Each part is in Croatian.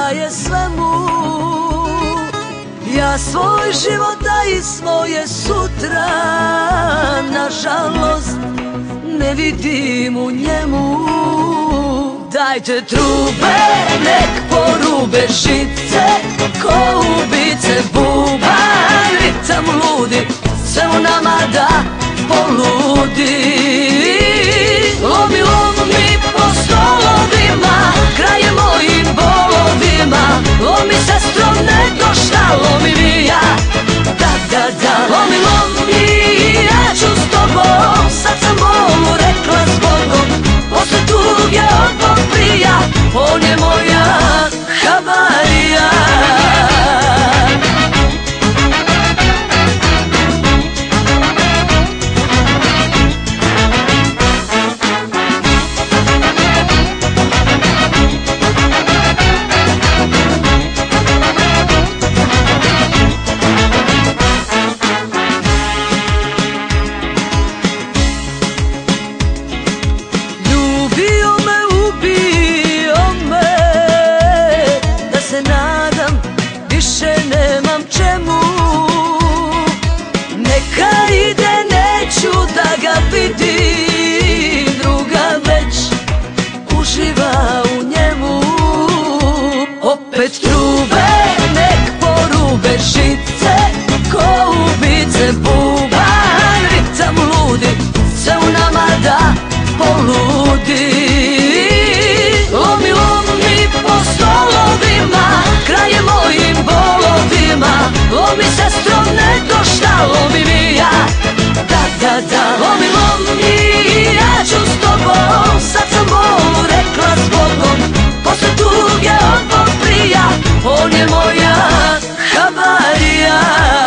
daje svemu. Ja svoj život i svoje sutra nažalost ne vidim u njemu. Dajte trube, nek porube žice, ko ubice buban, ritam ludi, sve u nama da poludi. Lomi, lomi po stolovima, kraje mojim bolovima. Lomi sestro, nego šta lomi vija, da, lomi, lomi, ja ću s tobom. Sad sam bolu rekla s Bogom, posle tuge od Bog prija, on je moja havarija. Opet trube, nek porube žice, ko ubice buban, ritam ludi, sve u nama da poludi. Lomi, lomi po stolovima, kraje mojim bolovima. Lomi sestro, nego šta lomi vija, da, lomi, lomi, ja ću s tobom. Sad sam bolu rekla s Bogom, posle tuge od Bog prija, on je moja havarija.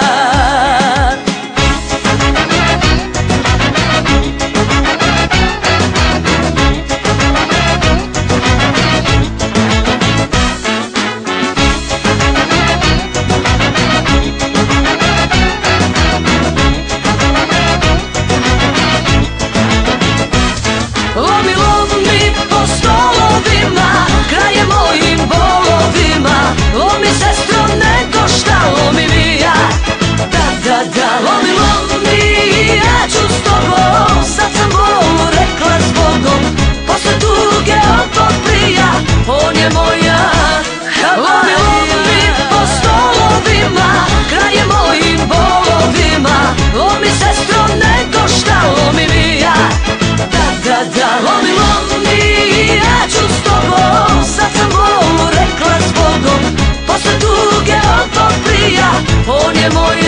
Lomi, lomi po stolovima, kraje mojim bolovima. Lomi sestro, nego šta lomi vija, da, lomi, lomi, ja ću s tobom. Sad sam bolu rekla s Bogom, posle tuge od Bog prija, on je moja havarija. Lomi po stolovima, kraje mojim bolovima. Lomi sestro, nego šta lomi vija, da, lomi, lomi, ja ću s tobom. Sad sam bolu rekla s Bogom, posle tuge od Bog prija, on je moj